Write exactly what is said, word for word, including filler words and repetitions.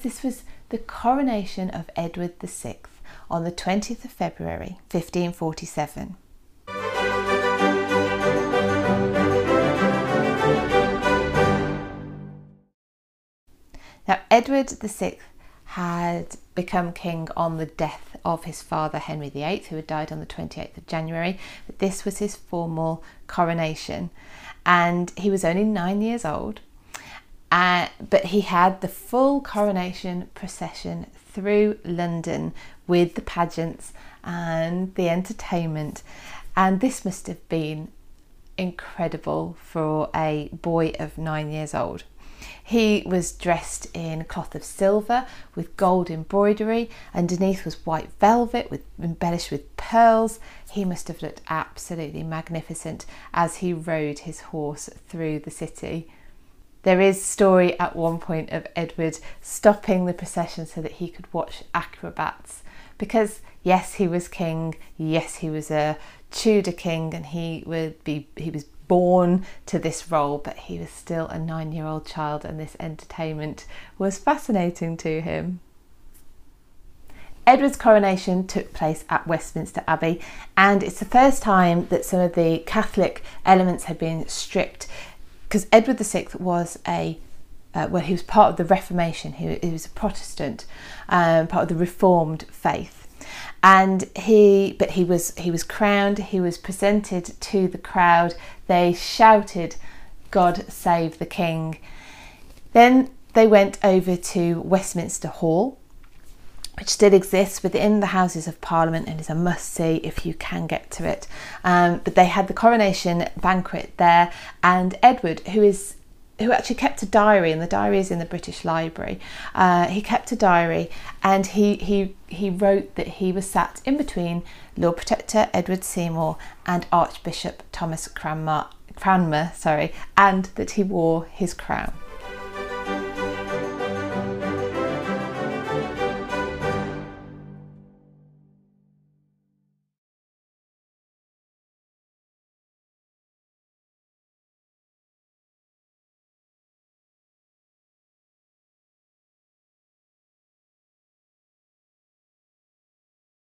this was the coronation of Edward the Sixth on the twentieth of February fifteen forty-seven. Now, Edward the Sixth had become king on the death of his father Henry the Eighth, who had died on the twenty-eighth of January, but this was his formal coronation, and he was only nine years old, uh, but he had the full coronation procession through London with the pageants and the entertainment, and this must have been incredible for a boy of nine years old. He was dressed in cloth of silver with gold embroidery. Underneath was white velvet with embellished with pearls. He must have looked absolutely magnificent as he rode his horse through the city. There is a story at one point of Edward stopping the procession so that he could watch acrobats, because yes, he was king, yes, he was a Tudor king, and he would be he was born to this role, but he was still a nine-year-old child, and this entertainment was fascinating to him. Edward's coronation took place at Westminster Abbey, and it's the first time that some of the Catholic elements had been stripped, because Edward the Sixth was a uh, well, he was part of the Reformation. He, he was a Protestant, um, part of the Reformed faith. And he, but he was he was crowned. He was presented to the crowd. They shouted, "God save the King." Then they went over to Westminster Hall, which still exists within the Houses of Parliament and is a must-see if you can get to it. Um, but they had the coronation banquet there, and Edward, who is who actually kept a diary, and the diary is in the British Library. Uh, he kept a diary, and he he he wrote that he was sat in between Lord Protector Edward Seymour and Archbishop Thomas Cranmer, Cranmer, sorry, and that he wore his crown.